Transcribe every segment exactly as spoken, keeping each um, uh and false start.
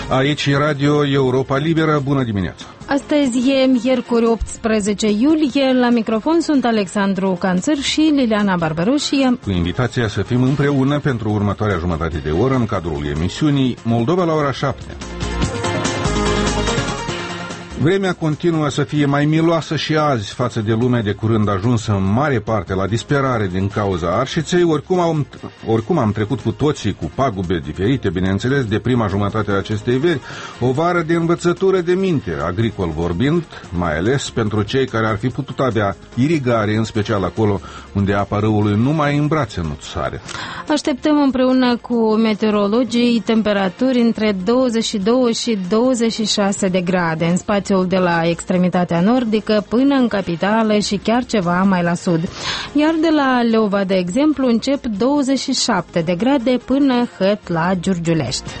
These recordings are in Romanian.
Aici e Radio Europa Liberă. Bună dimineața! Astăzi e miercuri optsprezece iulie. La microfon sunt Alexandru Canțăr și Liliana Barbaroșie. Cu invitația să fim împreună pentru următoarea jumătate de oră în cadrul emisiunii Moldova la ora șapte. Vremea continuă să fie mai miloasă și azi față de lumea de curând ajunsă în mare parte la disperare din cauza arșiței. Oricum am, oricum am trecut cu toții cu pagube diferite, bineînțeles, de prima jumătate a acestei veri, o vară de învățătură de minte, agricol vorbind, mai ales pentru cei care ar fi putut avea irigare, în special acolo unde apa râului nu mai îmbrață nuțare. Așteptăm împreună cu meteorologii temperaturi între douăzeci și doi și douăzeci și șase de grade în spațiul de la extremitatea nordică până în capitală și chiar ceva mai la sud. Iar de la Leova, de exemplu, încep douăzeci și șapte de grade până hăt la Giurgiulești.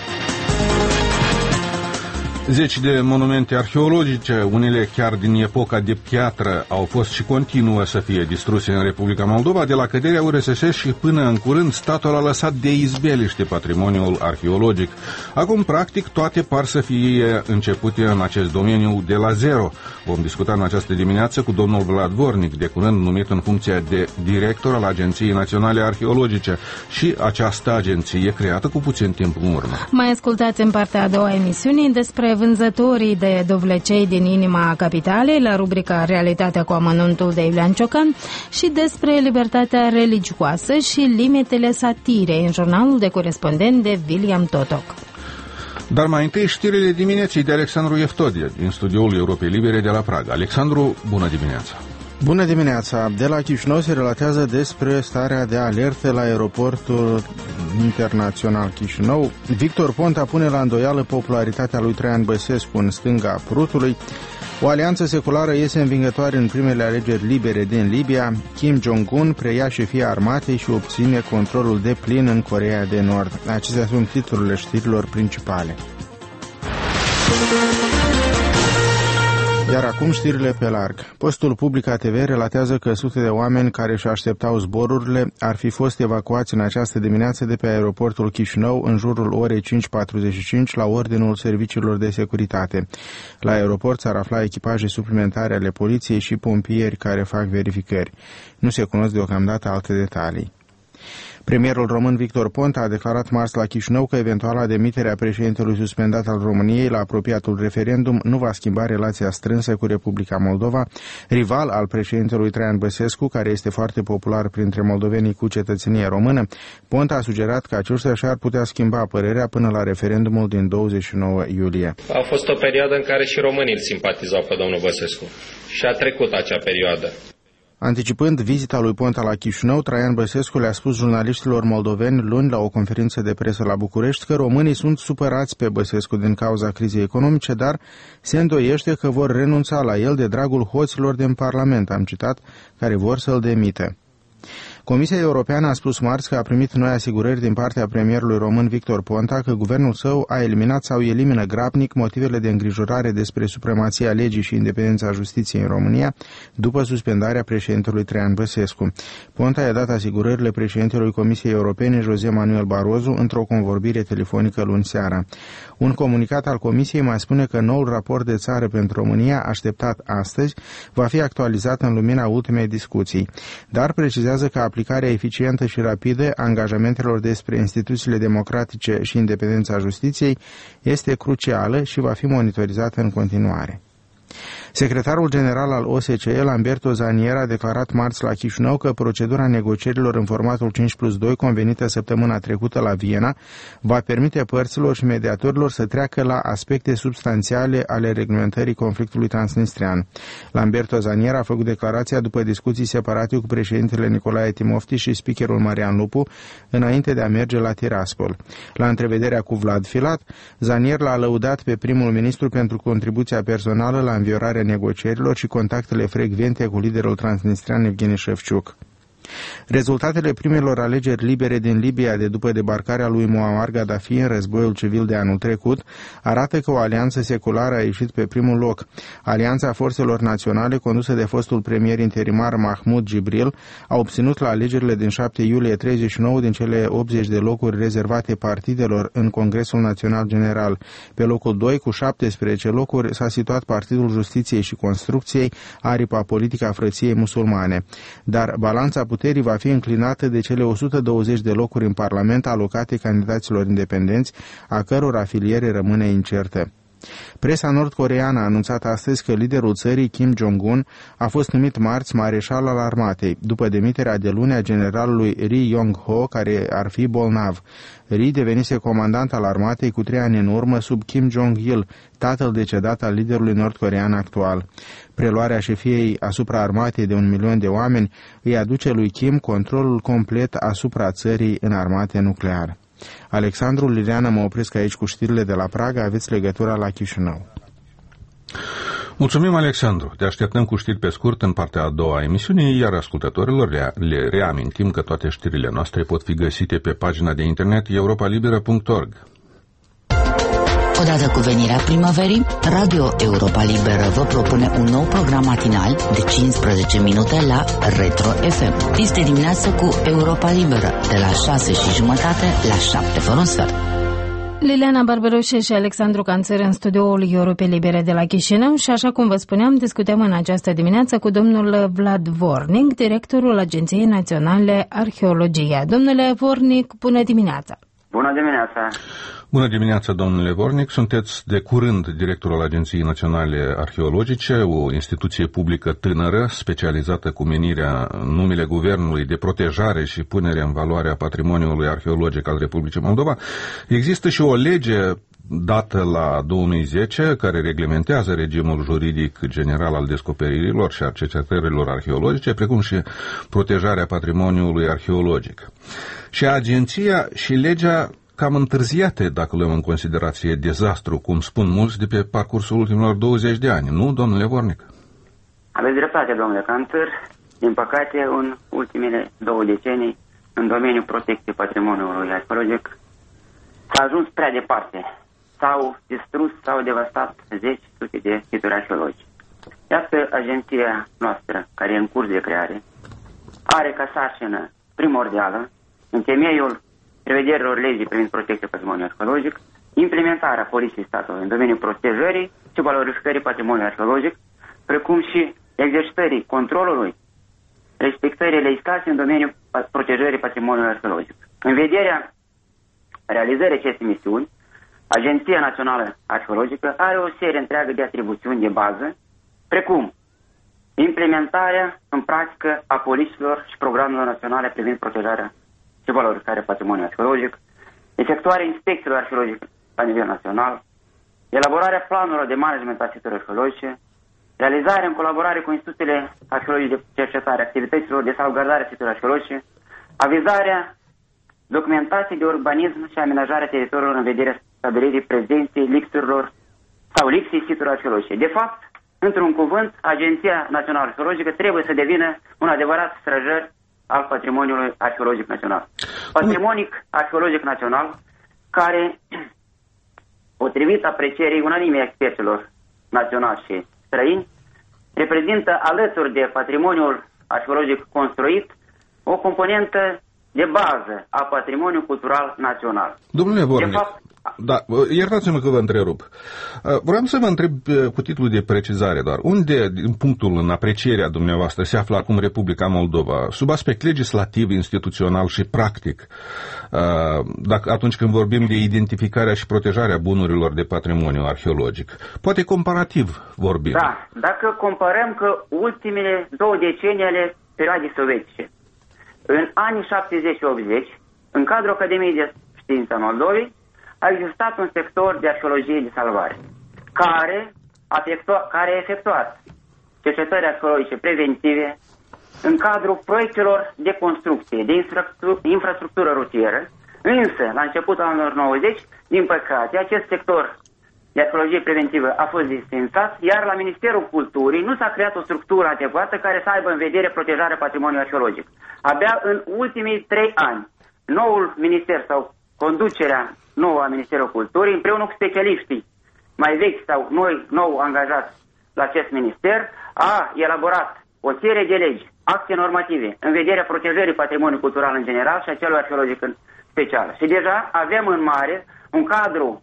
Zeci de monumente arheologice, unele chiar din epoca de piatră, au fost și continuă să fie distruse în Republica Moldova. De la căderea U R S S și până în curând, statul a lăsat de izbeliște patrimoniul arheologic. Acum, practic, toate par să fie începute în acest domeniu de la zero. Vom discuta în această dimineață cu domnul Vlad Vornic, de curând numit în funcția de director al Agenției Naționale Arheologice, și această agenție creată cu puțin timp în urmă. Mai ascultați în partea a doua a emisiunii despre vânzătorii de dovlecei din inima capitalei, la rubrica Realitatea cu amănuntul de Iulian Ciocan, și despre libertatea religioasă și limitele satirei în jurnalul de corespondent de William Totoc. Dar mai întâi știrile dimineții de Alexandru Eftodie, din studioul Europei Libere de la Praga. Alexandru, bună dimineața! Bună dimineața! De la Chișinău se relatează despre starea de alertă la aeroportul internațional Chișinău. Victor Ponta pune la îndoială popularitatea lui Traian Băsescu în stânga Prutului. O alianță seculară iese învingătoare în primele alegeri libere din Libia. Kim Jong-un preia șefia armatei și obține controlul deplin în Coreea de Nord. Acestea sunt titlurile știrilor principale. Iar acum știrile pe larg. Postul Publica T V relatează că sute de oameni care își așteptau zborurile ar fi fost evacuați în această dimineață de pe aeroportul Chișinău în jurul orei cinci patruzeci și cinci la ordinul serviciilor de securitate. La aeroport s-ar afla echipaje suplimentare ale poliției și pompieri care fac verificări. Nu se cunosc deocamdată alte detalii. Premierul român Victor Ponta a declarat marți la Chișinău că eventuala demitere a președintelui suspendat al României la apropiatul referendum nu va schimba relația strânsă cu Republica Moldova, rival al președintelui Traian Băsescu, care este foarte popular printre moldovenii cu cetățenie română. Ponta a sugerat că acesta și-ar putea schimba părerea până la referendumul din douăzeci și nouă iulie. A fost o perioadă în care și românii îl simpatizau pe domnul Băsescu și a trecut acea perioadă. Anticipând vizita lui Ponta la Chișinău, Traian Băsescu le-a spus jurnaliștilor moldoveni luni la o conferință de presă la București că românii sunt supărați pe Băsescu din cauza crizei economice, dar se îndoiește că vor renunța la el de dragul hoților din Parlament, am citat, care vor să-l demite. Comisia Europeană a spus marți că a primit noi asigurări din partea premierului român Victor Ponta că guvernul său a eliminat sau elimină grabnic motivele de îngrijorare despre supremația legii și independența justiției în România după suspendarea președintelui Traian Băsescu. Ponta i-a dat asigurările președintelui Comisiei Europene José Manuel Barroso într-o convorbire telefonică luni seara. Un comunicat al Comisiei mai spune că noul raport de țară pentru România, așteptat astăzi, va fi actualizat în lumina ultimei discuții, dar precizează că aplicarea eficientă și rapidă a angajamentelor despre instituțiile democratice și independența justiției este crucială și va fi monitorizată în continuare. Secretarul general al O S C E, Lamberto Zanier, a declarat marți la Chișinău că procedura negocierilor în formatul cinci plus doi, convenită săptămâna trecută la Viena, va permite părților și mediatorilor să treacă la aspecte substanțiale ale reglementării conflictului transnistrian. Lamberto Zanier a făcut declarația după discuții separate cu președintele Nicolae Timofti și speakerul Marian Lupu, înainte de a merge la Tiraspol. La întrevederea cu Vlad Filat, Zanier l-a lăudat pe primul ministru pentru contribuția personală la înviorarea negocierilor și contactele frecvente cu liderul transnistrian Evgeni Șevciuc. Rezultatele primelor alegeri libere din Libia de după debarcarea lui Muammar Gaddafi în războiul civil de anul trecut arată că o alianță seculară a ieșit pe primul loc. Alianța Forțelor Naționale, condusă de fostul premier interimar Mahmoud Jibril, a obținut la alegerile din șapte iulie treizeci și nouă din cele optzeci de locuri rezervate partidelor în Congresul Național General. Pe locul doi, cu șaptesprezece locuri, s-a situat Partidul Justiției și Construcției, aripa politică a Frăției Musulmane. Dar balanța puterii va fi înclinată de cele o sută douăzeci de locuri în Parlament alocate candidaților independenți, a căror afiliere rămâne incertă. Presa nord-coreeană a anunțat astăzi că liderul țării, Kim Jong-un, a fost numit marți mareșal al armatei, după demiterea de luni a generalului Ri Yong-ho, care ar fi bolnav. Ri devenise comandant al armatei cu trei ani în urmă sub Kim Jong-il, tatăl decedat al liderului nord-coreean actual. Preluarea șefiei asupra armatei de un milion de oameni îi aduce lui Kim controlul complet asupra țării în armate nuclear. Alexandru, Liliana, mă opresc aici cu știrile de la Praga, aveți legătura la Chișinău. Mulțumim, Alexandru. Te așteptăm cu știri pe scurt în partea a doua a emisiunii, iar ascultătorilor le reamintim că toate știrile noastre pot fi găsite pe pagina de internet europa liberă punct org. Odată cu venirea primăverii, Radio Europa Liberă vă propune un nou program matinal de cincisprezece minute la Retro F M. Este dimineață cu Europa Liberă, de la șase și jumătate la șapte fără un sfert. Liliana Barberoșe și Alexandru Canțăr în studioul Europei Libere de la Chișinău și, așa cum vă spuneam, discutăm în această dimineață cu domnul Vlad Vornic, directorul Agenției Naționale Arheologie. Domnule Vornic, bună dimineața! Bună dimineața! Bună dimineața, domnule Vornic. Sunteți de curând directorul Agenției Naționale Arheologice, o instituție publică tânără, specializată cu menirea în numele Guvernului de protejare și punere în valoare a patrimoniului arheologic al Republicii Moldova. Există și o lege dată la două mii zece, care reglementează regimul juridic general al descoperirilor și a cercetărilor arheologice, precum și protejarea patrimoniului arheologic. Și agenția și legea cam întârziate, dacă luăm în considerație dezastru, cum spun mulți, de pe parcursul ultimilor douăzeci de ani, nu, domnule Vornic? Aveți dreptate, domnule Canțăr. Din păcate, în ultimele două decenii, în domeniul protecției patrimoniului arheologic, s-a ajuns prea departe. S-au distrus, s-au devastat zeci, sute de situri arheologice. Iată, agenția noastră, care e în curs de creare, are ca sarcină primordială, în temeiul prevederilor legii privind protecția patrimoniului arheologic, implementarea poliției statului în domeniul protejării și valorificării patrimoniului arheologic, precum și exercitării controlului, respectării legislației în domeniul protejării patrimoniului arheologic. În vederea realizării acestei misiuni, Agenția Națională Arheologică are o serie întreagă de atribuțiuni de bază, precum implementarea în practică a politicilor și programelor naționale privind protejarea și valorificarea patrimoniului arheologic, efectuarea inspecțiilor arheologice la nivel național, elaborarea planurilor de management a siturilor arheologice, realizarea în colaborare cu instituțiile arheologice de cercetare activităților de salvgardare a siturilor arheologice, avizarea documentației de urbanism și amenajarea teritoriilor în vederea stabilirii prezenței lipsurilor sau lipsii siturilor arheologice. De fapt, într-un cuvânt, Agenția Națională Arheologică trebuie să devină un adevărat străjăr al patrimoniului arheologic național. Patrimonic arheologic național care, potrivit aprecierii unanime a experților naționali și străini, reprezintă alături de patrimoniul arheologic construit o componentă de bază a patrimoniului cultural național. Domnule Vornic, fapt, da, iertați-mă că vă întrerup. Vreau să vă întreb cu titlul de precizare doar. Unde, din punctul în aprecierea dumneavoastră, se află acum Republica Moldova, sub aspect legislativ, instituțional și practic, dacă, atunci când vorbim de identificarea și protejarea bunurilor de patrimoniu arheologic? Poate comparativ vorbim. Da, dacă comparăm că ultimele două decenii ale perioadei sovietice, în anii șaptezeci și optzeci, în cadrul Academiei de Știință a Moldovei, a existat un sector de arheologie de salvare, care a, efectua, care a efectuat cercetări arheologice preventive în cadrul proiectelor de construcție, de infrastructură, infrastructură rutieră, însă, la începutul anilor nouăzeci, din păcate, acest sector de arheologie preventivă a fost dispensat, iar la Ministerul Culturii nu s-a creat o structură adecvată care să aibă în vedere protejarea patrimoniului arheologic. Abia în ultimii trei ani, noul minister sau conducerea nouă a Ministerului Culturii, împreună cu specialiștii mai vechi sau noi nou angajați la acest minister, a elaborat o serie de legi, acte normative, în vederea protejării patrimoniului cultural în general și a celui arheologic în special. Și deja avem în mare un cadru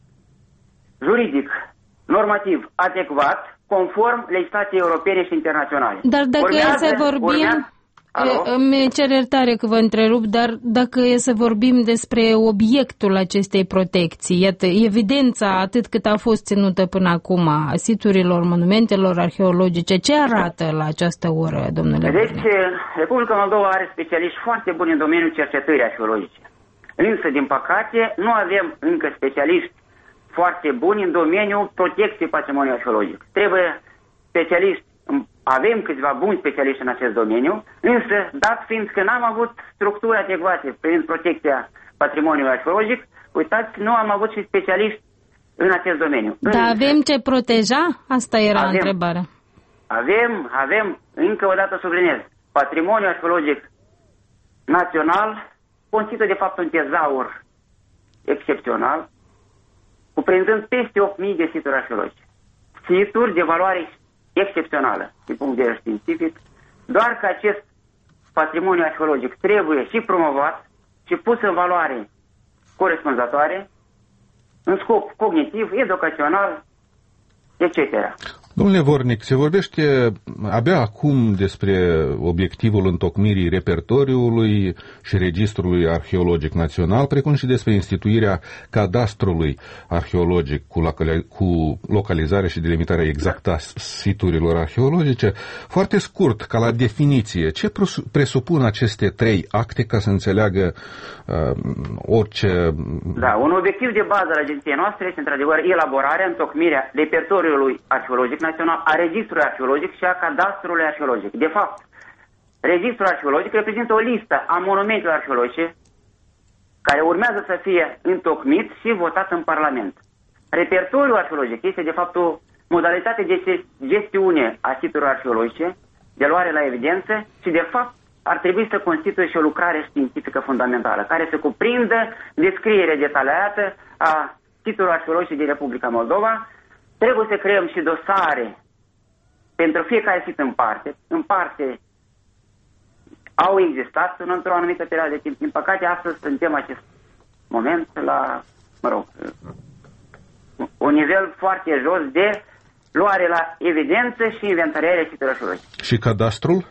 juridic, normativ, adecvat, conform legislației europene și internaționale. Dar dacă urmează, e să vorbim... Urmează, Îmi cer iertare că vă întrerup, dar dacă e să vorbim despre obiectul acestei protecții, iată, evidența atât cât a fost ținută până acum a siturilor, monumentelor arheologice, ce arată la această oră, domnule Deci, Vornic? Republica Moldova are specialiști foarte buni în domeniul cercetării arheologice. Însă, din păcate, nu avem încă specialiști foarte buni în domeniul protecției patrimoniului arheologic. Trebuie specialiști. Avem câțiva buni specialiști în acest domeniu, însă, dat fiind că n-am avut structuri adecvate privind protecția patrimoniului arheologic, uitați, nu am avut și specialiști în acest domeniu. Dar însă, avem ce proteja? Asta era avem, întrebarea. Avem, avem, încă o dată subliniez, patrimoniul arheologic național constituie de fapt un tezaur excepțional, cuprinzând peste opt mii de situri arheologice. Situri de valoare excepțională, din punct de vedere științific, doar că acest patrimoniu arheologic trebuie și promovat și pus în valoare corespunzătoare, în scop cognitiv, educațional, et cetera. Domnule Vornic, se vorbește abia acum despre obiectivul întocmirii repertoriului și registrului arheologic național, precum și despre instituirea cadastrului arheologic cu, locali- cu localizare și delimitarea exactă a siturilor arheologice. Foarte scurt, ca la definiție, ce presupun aceste trei acte ca să înțeleagă uh, orice... Da, un obiectiv de bază al agenției noastre este, într-adevăr, elaborarea, întocmirea repertoriului arheologic național, a registrului arheologic și a cadastrului arheologic. De fapt, registrul arheologic reprezintă o listă a monumentelor arheologice care urmează să fie întocmit și votat în Parlament. Repertoriul arheologic este, de fapt, o modalitate de gestiune a siturilor arheologice, de luare la evidență și, de fapt, ar trebui să constituie și o lucrare științifică fundamentală, care să cuprindă descriere detaliată a siturilor arheologice din Republica Moldova. Trebuie să creăm și dosare pentru fiecare sit în parte. În parte au existat într-o anumită perioadă de timp. Din păcate, astăzi suntem acest moment la, mă rog, un nivel foarte jos de luare la evidență și inventariarea siturilor arheologice. Și cadastrul?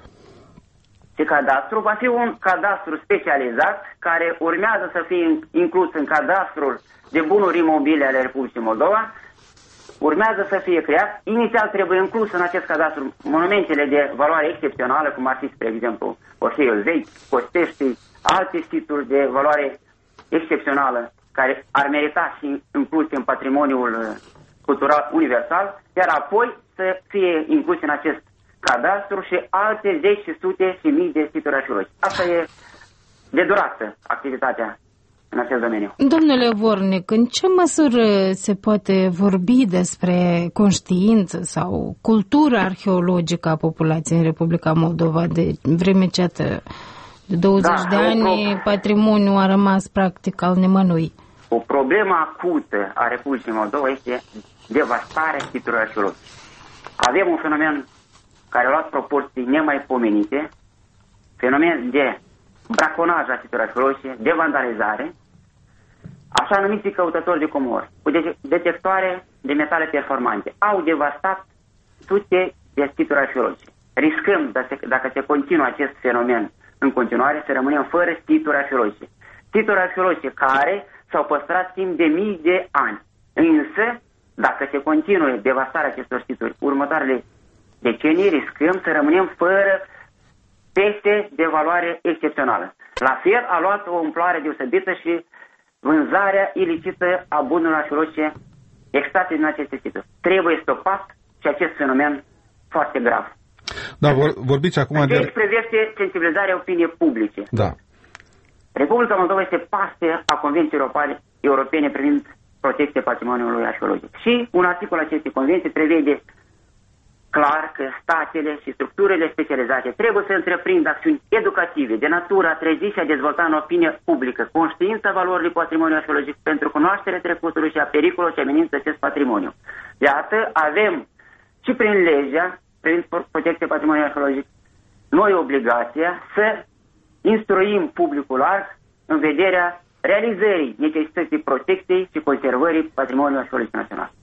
Și cadastru va fi un cadastru specializat care urmează să fie inclus în cadastrul de bunuri imobile ale Republicii Moldova. Urmează să fie creat. Inițial trebuie inclus în acest cadastru monumentele de valoare excepțională, cum ar fi, spre exemplu, Orheiul Vechi, Costești, alte situri de valoare excepțională care ar merita și incluse în patrimoniul cultural universal, iar apoi să fie inclus în acest cadastru și alte zeci și sute și mii de situri arheologice. Asta e de durată activitatea în acest domeniu. Domnule Vornic, în ce măsură se poate vorbi despre conștiință sau cultură arheologică a populației în Republica Moldova, de vreme ce de douăzeci da, de ani pro... patrimoniul a rămas practic al nimănui? O problemă acută a Republicii Moldova este devastarea siturilor arheologice. Avem un fenomen care a luat proporții nemaipomenite, fenomen de braconaj a siturilor arheologice, de vandalizare, așa numiți căutători de comori, cu detectoare de metale performante. Au devastat sute de situri arheologice. Riscăm, dacă se continuă acest fenomen în continuare, să rămânem fără situri arheologice. Situri arheologice care s-au păstrat timp de mii de ani. Însă, dacă se continuă devastarea acestor situri, următoarele decenii riscăm să rămânem fără peste de valoare excepțională. La fel a luat o amploare deosebită și vânzarea ilicită a bunurilor arheologice extrase din aceste situri. Trebuie stopat și acest fenomen foarte grav. Da, vor, vorbiți acum de... Deci privește sensibilizarea opiniei publice. Da. Republica Moldova este parte a Convenției Europene privind protecția patrimoniului arheologic. Și un articol acestei convenții prevede clar că statele și structurile specializate trebuie să întreprindă acțiuni educative de natură a trezi și a dezvolta în opinie publică conștiința valorii patrimoniului arheologic pentru cunoașterea trecutului și a pericolului ce amenință acest patrimoniu. Iată, avem și prin legea, prin protecția patrimoniului arheologic, noi obligația să instruim publicul larg în vederea realizării necesității protecției și conservării patrimoniului arheologic național.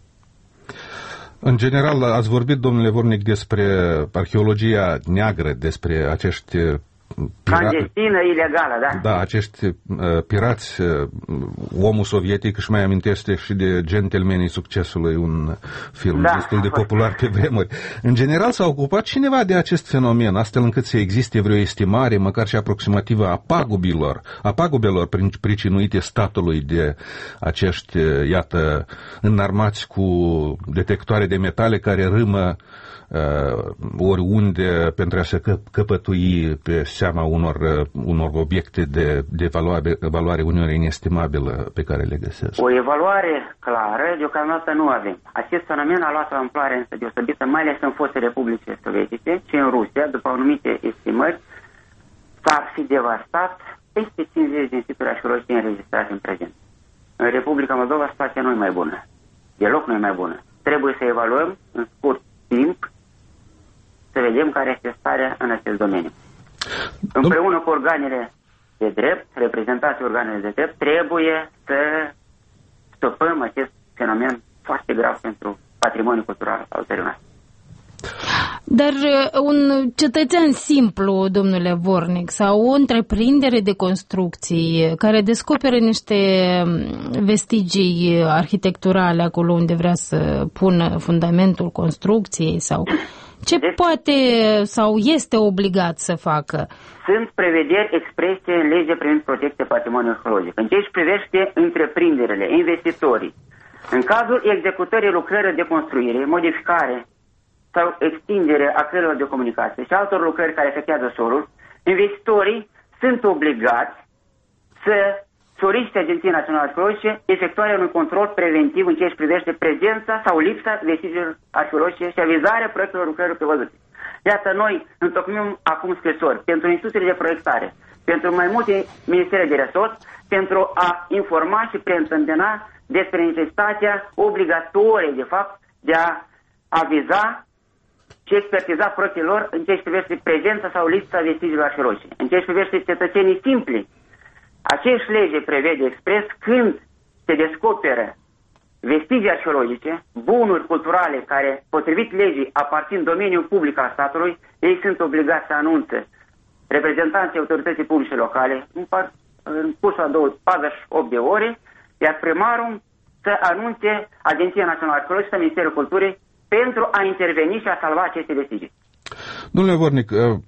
În general, ați vorbit, domnule Vornic, despre arheologia neagră, despre acești clandestină, ilegală, da. Da, acești uh, pirați, uh, omul sovietic își mai amintește și de Gentlemenii Succesului, un film da, destul de popular pe vremuri. În general s-a ocupat cineva de acest fenomen, astfel încât să existe vreo estimare, măcar și aproximativă, a pagubilor, a pagubelor pricinuite statului de acești, iată, înarmați cu detectoare de metale care râmă Uh, oriunde pentru a se căp- căpătui pe seama unor, uh, unor obiecte de, de valoare, valoare uneori inestimabilă pe care le găsesc. O evaluare clară deocamdată nu avem. Acest fenomen a luat o amploare însă deosebită, mai ales în foste republice sovietice și în Rusia, după anumite estimări, s-ar fi devastat peste cincizeci de instituții arheologice înregistrate în prezent. În Republica Moldova situația nu e mai bună. Deloc nu e mai bună. Trebuie să evaluăm în scurt timp să vedem care este starea în acest domeniu. Împreună cu organele de drept, reprezentații organele de drept, trebuie să stopăm acest fenomen foarte grav pentru patrimoniul cultural al țării noastre. Dar un cetățean simplu, domnule Vornic, sau o întreprindere de construcții care descoperă niște vestigii arhitecturale acolo unde vrea să pună fundamentul construcției sau ce deci, poate sau este obligat să facă? Sunt prevederi exprese în legea privind protecția patrimoniului arheologic. În ce își privește întreprinderile, investitorii, în cazul executării lucrărilor de construire, modificare sau extindere a căilor de comunicație și altor lucrări care afectează solul, investitorii sunt obligați să solicite Agenției Naționale Arheologice efectuarea unui control preventiv în ce își privește prezența sau lipsa vestigiilor arheologice și avizarea proiectelor lucrărilor prevăzute. Iată, noi întocmim acum scrisori pentru instituțiile de proiectare, pentru mai multe ministere de resort, pentru a informa și preîntâmpina despre necesitatea obligatorie, de fapt, de a aviza și expertiza proiectele lor în ce își privește prezența sau lipsa vestigiilor arheologice. În ce își privește cetățenii simpli, aceeași lege prevede expres când se descoperă vestigii arheologice, bunuri culturale care, potrivit legii, aparțin domeniul public al statului, ei sunt obligați să anunțe reprezentanții autorității publice locale în, par, în cursul a patruzeci și opt de ore, iar primarul să anunțe Agenția Națională Arheologică și Ministerul Culturii pentru a interveni și a salva aceste vestigii. Domnule Vornic,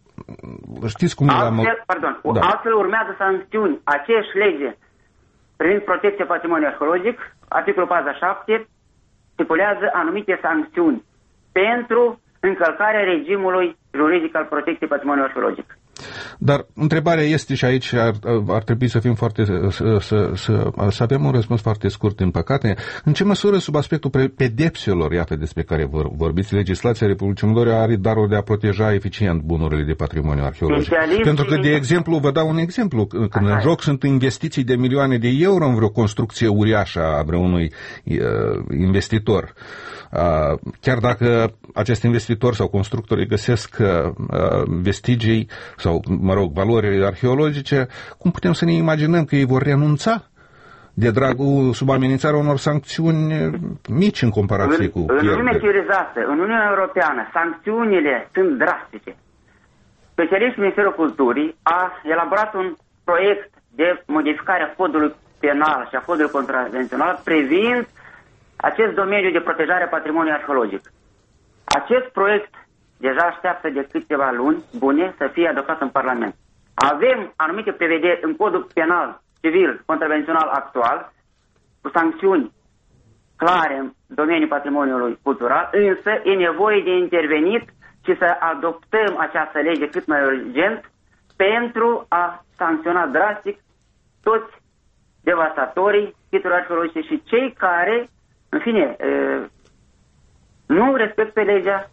știți cum altfel, e la... Pardon, da. Altfel urmează sancțiuni. Aceeași lege privind protecția patrimoniului arheologic, articolul patruzeci și șapte, stipulează anumite sancțiuni pentru încălcarea regimului juridic al protecției patrimoniului arheologic. Dar întrebarea este și aici ar, ar trebui să fim foarte să, să, să, să avem un răspuns foarte scurt, în păcate. În ce măsură, sub aspectul pedepselor, iată despre care vor, vorbiți, legislația Republicii Moldova are darul de a proteja eficient bunurile de patrimoniu arheologic? Pentru că, de exemplu, vă dau un exemplu, când Aha. în joc sunt investiții de milioane de euro în vreo construcție uriașă a vreunui uh, investitor. Uh, chiar dacă acest investitor sau constructori găsesc uh, vestigii sau, mă rog, valori arheologice, cum putem să ne imaginăm că ei vor renunța de dragul sub amenințarea unor sancțiuni mici în comparație în, cu pierdere? În lumea civilizată, în Uniunea Europeană, sancțiunile sunt drastice. Specialistul Ministerul Culturii a elaborat un proiect de modificare a codului penal și a codului contravențional privind acest domeniu de protejare a patrimoniului arheologic. Acest proiect deja așteaptă de câteva luni bune să fie adoptat în Parlament. Avem anumite prevederi în codul penal, civil, contravențional actual, cu sancțiuni clare în domeniul patrimoniului cultural, însă e nevoie de intervenit și să adoptăm această lege cât mai urgent pentru a sancționa drastic toți devastatorii siturilor arheologice și cei care, în fine, nu respectă legea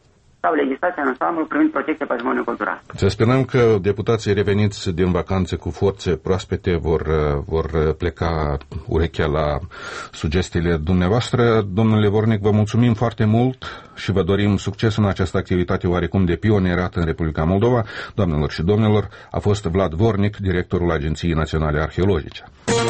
sau legislația în ansamblu privind protecția patrimoniului cultural. Să sperăm că deputații reveniți din vacanțe cu forțe proaspete vor, vor pleca urechea la sugestiile dumneavoastră. Domnule Vornic, vă mulțumim foarte mult și vă dorim succes în această activitate oarecum de pionierat în Republica Moldova. Doamnelor și domnilor, a fost Vlad Vornic, directorul Agenției Naționale Arheologice.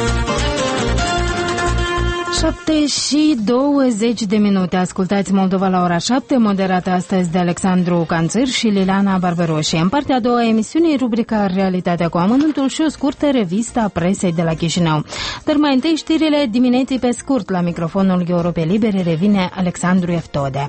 șapte și douăzeci de minute. Ascultați Moldova la ora șapte, moderată astăzi de Alexandru Canțăr și Liliana Barberoșie. În partea a doua a emisiunii, rubrica Realitatea cu amănuntul și o scurtă revistă a presei de la Chișinău. Dar mai întâi știrile dimineții pe scurt. La microfonul Europei Libere revine Alexandru Eftode.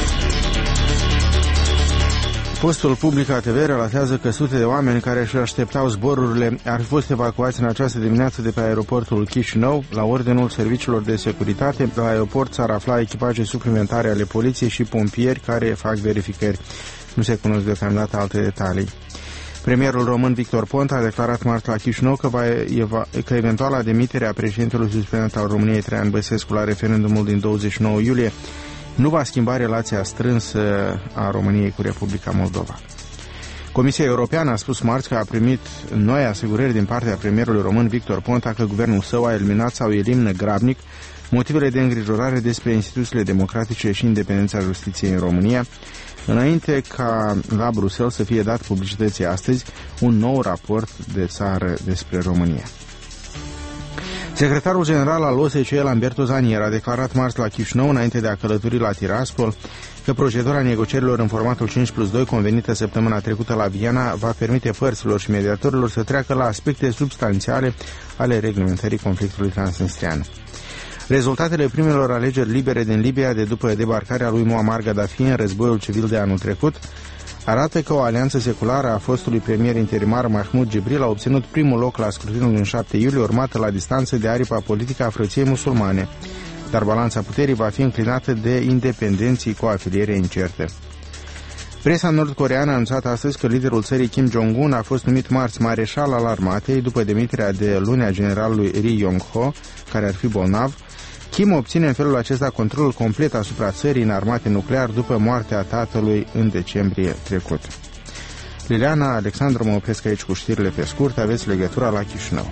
Postul Public A T V relatează că sute de oameni care își așteptau zborurile ar fi fost evacuați în această dimineață de pe aeroportul Chișinău. La ordinul serviciilor de securitate, la aeroport s-ar afla echipaje suplimentare ale poliției și pompieri care fac verificări. Nu se cunosc deocamdată alte detalii. Premierul român Victor Ponta a declarat marți la Chișinău că, va eva, că eventuala demitere a președintelui suspendent al României Traian Băsescu la referendumul din douăzeci și nouă iulie nu va schimba relația strânsă a României cu Republica Moldova. Comisia Europeană a spus marți că a primit noi asigurări din partea premierului român Victor Ponta că guvernul său a eliminat sau elimină grabnic motivele de îngrijorare despre instituțiile democratice și independența justiției în România, înainte ca la Bruxelles să fie dat publicității astăzi un nou raport de țară despre România. Secretarul general al O S C E, Lamberto Zanier, a declarat marți la Chișinău, înainte de a călători la Tiraspol, că procedura negocierilor în formatul cinci plus doi, convenită săptămâna trecută la Viena, va permite părților și mediatorilor să treacă la aspecte substanțiale ale reglementării conflictului transnistrian. Rezultatele primelor alegeri libere din Libia de după debarcarea lui Muammar Gaddafi în războiul civil de anul trecut arată că o alianță seculară a fostului premier interimar Mahmoud Jibril a obținut primul loc la scrutinul din șapte iulie, urmată la distanță de aripa politică a frăției musulmane, dar balanța puterii va fi înclinată de independenții cu afiliere incerte. Presa nord-coreeană a anunțat astăzi că liderul țării Kim Jong-un a fost numit marți mareșal al armatei după demiterea de luni a generalului Ri Yong-ho, care ar fi bolnav. Kim obține în felul acesta controlul complet asupra țării în armate nuclear după moartea tatălui în decembrie trecut. Liliana, Alexandru, mă opresc aici cu știrile pe scurt. Aveți legătura la Chișinău.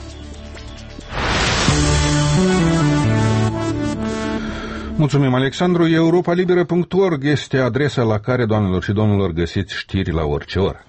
Mulțumim, Alexandru. europa liberă punct org este adresa la care, doamnelor și domnilor, găsiți știri la orice oră.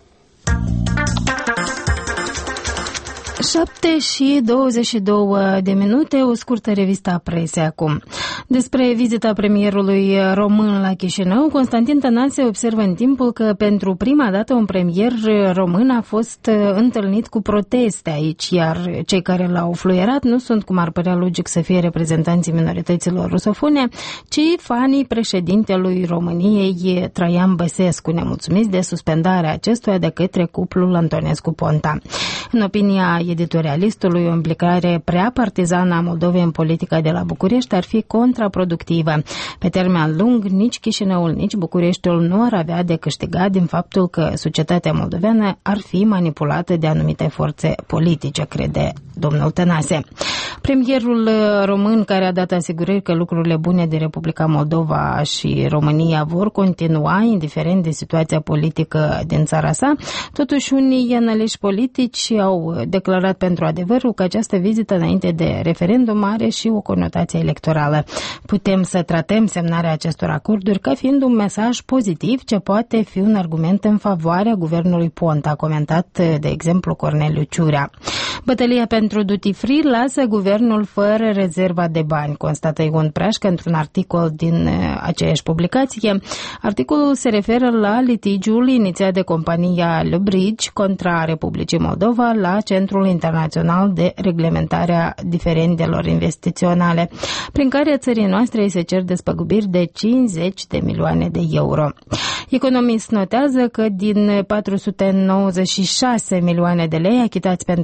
șapte și douăzeci și două de minute, o scurtă revistă a presei acum. Despre vizita premierului român la Chișinău, Constantin Tănase observă în timpul că pentru prima dată un premier român a fost întâlnit cu proteste aici, iar cei care l-au fluierat nu sunt, cum ar părea logic să fie, reprezentanții minorităților rusofone, ci fanii președintelui României Traian Băsescu, nemulțumiți de suspendarea acestuia de către cuplul Antonescu-Ponta. În opinia editorialistului, o implicare prea partizană a Moldovei în politica de la București ar fi contraproductivă. Pe termen lung, nici Chișinăul, nici Bucureștiul nu ar avea de câștigat din faptul că societatea moldoveană ar fi manipulată de anumite forțe politice, crede domnul Tănase. Premierul român, care a dat asigurări că lucrurile bune de Republica Moldova și România vor continua, indiferent de situația politică din țara sa, totuși unii analiști politici au declarat pentru Adevărul că această vizită înainte de referendum are și o conotație electorală. Putem să tratăm semnarea acestor acorduri ca fiind un mesaj pozitiv ce poate fi un argument în favoarea guvernului Ponta, a comentat, de exemplu, Corneliu Ciurea. Bătălia pentru duty free lasă guvernul fără rezerva de bani, constată Ion Prașcă într-un articol din aceeași publicație. Articolul se referă la litigiul inițiat de compania Le Bridge contra Republicii Moldova la Centrul Internațional de Reglementare a Diferendelor Investiționale, prin care țării noastre îi se cer despăgubiri de cincizeci de milioane de euro. Economist notează că din patru sute nouăzeci și șase milioane de lei achitați pentru salarii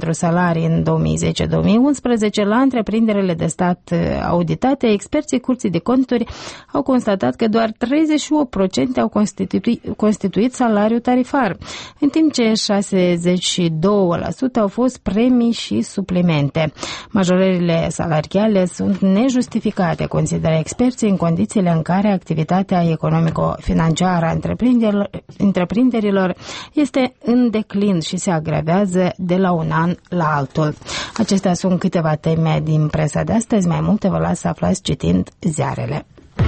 salarii în două mii zece două mii unsprezece la întreprinderile de stat auditate, experții Curții de Conturi au constatat că doar treizeci și opt la sută au constituit, constituit salariul tarifar, în timp ce șaizeci și doi la sută au fost premii și suplimente. Majorările salariale sunt nejustificate, consideră experții, în condițiile în care activitatea economico-financiară a întreprinderilor, întreprinderilor este în declin și se agravează de la un an la altul. Acestea sunt câteva teme din presa de astăzi. Mai multe vă las să aflați citind ziarele.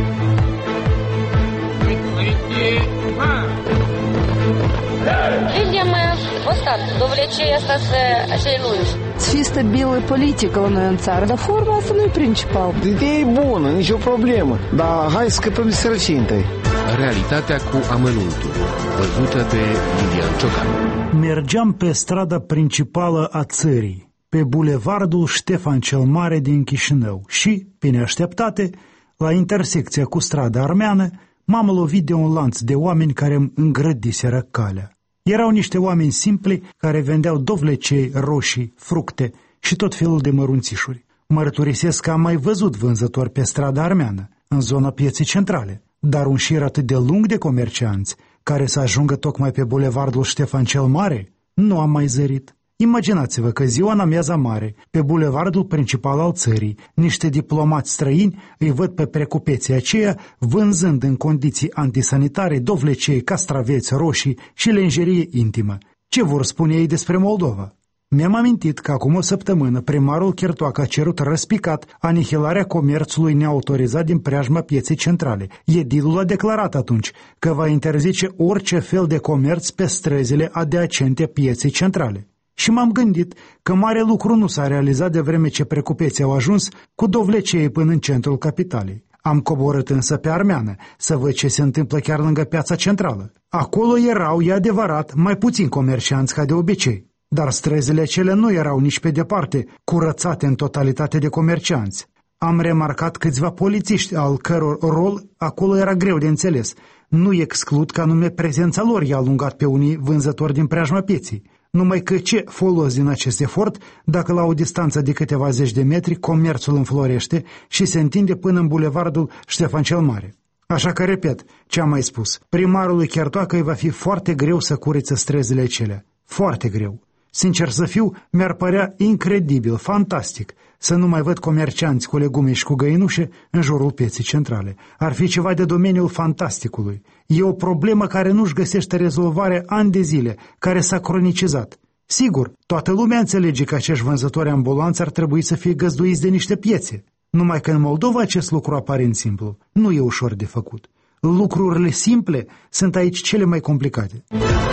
Людям ось так, довлече остаться celui. Să fie stabilă politică la noi în țară, dar forma asta nu e principal. Ideea e bună, nicio problemă, dar hai să scăpăm de sărăcie întâi. Realitatea cu amănuntul, văzută de Lilian Ciocan. Mergeam pe strada principală a țării, pe bulevardul Ștefan cel Mare din Chișinău și, pe neașteptate, la intersecția cu strada Armeană, m-am lovit de un lanț de oameni care îmi îngrădiseră calea. Erau niște oameni simpli care vendeau dovlecei, roșii, fructe și tot felul de mărunțișuri. Mărturisesc că am mai văzut vânzători pe strada Armeană, în zona pieței centrale, dar un șir atât de lung de comercianți care să ajungă tocmai pe bulevardul Ștefan cel Mare, nu am mai zărit. Imaginați-vă că ziua în amiaza mare, pe bulevardul principal al țării, niște diplomați străini îi văd pe precupeții aceia vânzând în condiții antisanitare dovlecei, castraveți, roșii și lenjerie intimă. Ce vor spune ei despre Moldova? Mi-am amintit că acum o săptămână primarul Chertoacă a cerut răspicat anihilarea comerțului neautorizat din preajma pieței centrale. Edilul a declarat atunci că va interzice orice fel de comerț pe străzile adiacente pieței centrale. Și m-am gândit că mare lucru nu s-a realizat de vreme ce precupeții au ajuns cu dovlecei până în centrul capitalei. Am coborât însă pe Armeană să văd ce se întâmplă chiar lângă piața centrală. Acolo erau, e adevărat, mai puțini comercianți ca de obicei, dar străzile cele nu erau nici pe departe curățate în totalitate de comercianți. Am remarcat câțiva polițiști al căror rol acolo era greu de înțeles. Nu exclud că anume prezența lor i-a alungat pe unii vânzători din preajma pieții. Numai că ce folos din acest efort dacă la o distanță de câteva zeci de metri comerțul înflorește și se întinde până în bulevardul Ștefan cel Mare. Așa că, repet, ce am mai spus, primarului Chertoacă îi va fi foarte greu să curețe străzile acelea. Foarte greu. Sincer să fiu, mi-ar părea incredibil, fantastic, să nu mai văd comercianți cu legume și cu găinușe în jurul pieței centrale. Ar fi ceva de domeniul fantasticului. E o problemă care nu-și găsește rezolvare ani de zile, care s-a cronicizat. Sigur, toată lumea înțelege că acești vânzători ambulanți ar trebui să fie găzduiți de niște piețe. Numai că în Moldova acest lucru aparent simplu nu e ușor de făcut. Lucrurile simple sunt aici cele mai complicate.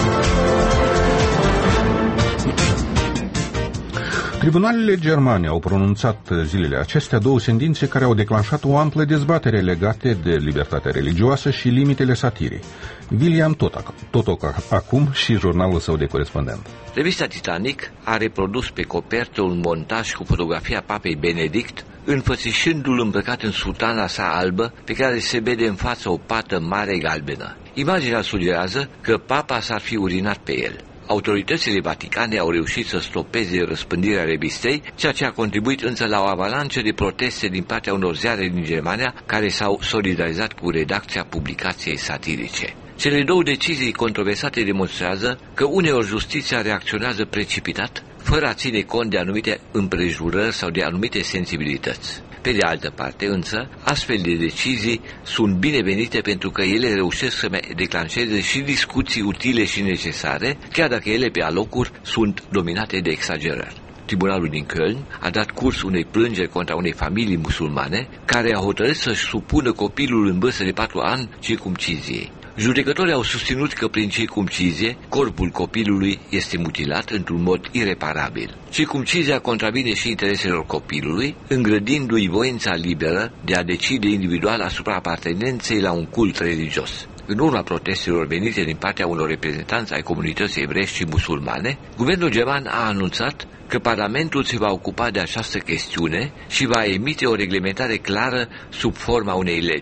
Tribunalele germane au pronunțat zilele acestea două sentințe care au declanșat o amplă dezbatere legate de libertatea religioasă și limitele satirii. William Totoc acum și jurnalul său de corespondent. Revista Titanic a reprodus pe copertă un montaj cu fotografia papei Benedict, înfățișându-l îmbrăcat în sutana sa albă, pe care se vede în față o pată mare galbenă. Imaginea sugerează că papa s-ar fi urinat pe el. Autoritățile vaticane au reușit să stopeze răspândirea revistei, ceea ce a contribuit însă la o avalanță de proteste din partea unor ziare din Germania care s-au solidarizat cu redacția publicației satirice. Cele două decizii controversate demonstrează că uneori justiția reacționează precipitat, fără a ține cont de anumite împrejurări sau de anumite sensibilități. Pe de altă parte, însă, astfel de decizii sunt binevenite pentru că ele reușesc să declanșeze și discuții utile și necesare, chiar dacă ele pe alocuri sunt dominate de exagerări. Tribunalul din Köln a dat curs unei plângeri contra unei familii musulmane care a hotărât să-și supună copilul în vârstă de patru ani circumciziei. Judecătorii au susținut că prin circumcizie corpul copilului este mutilat într-un mod ireparabil. Circumcizia contravine și intereselor copilului, îngrădindu-i voința liberă de a decide individual asupra apartenenței la un cult religios. În urma protestelor venite din partea unor reprezentanți ai comunității evreiești și musulmane, guvernul german a anunțat că Parlamentul se va ocupa de această chestiune și va emite o reglementare clară sub forma unei legi.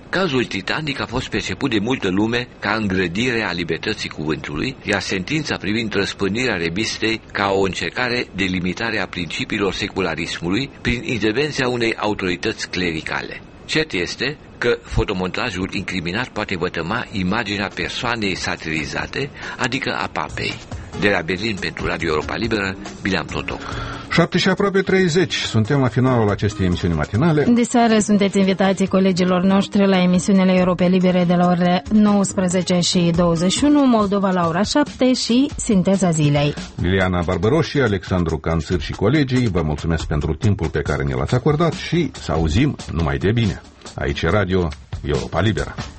Cazul Titanic a fost perceput de multă lume ca îngrădire a libertății cuvântului, iar sentința privind răspândirea revistei ca o încercare de limitare a principiilor secularismului prin intervenția unei autorități clericale. Cert este că fotomontajul incriminat poate vătăma imaginea persoanei satirizate, adică a papei. De la Berlin pentru Radio Europa Liberă, Bileam Totoc. șapte și aproape treizeci. Suntem la finalul acestei emisiuni matinale. De seară sunteți invitații colegilor noștri la emisiunile Europa Libere de la orele nouăsprezece și douăzeci și unu, Moldova la ora șapte și Sinteza Zilei. Liliana Barbaroși, Alexandru Canțâr și colegii, vă mulțumesc pentru timpul pe care ne l-ați acordat și să auzim numai de bine. Aici e Radio Europa Liberă.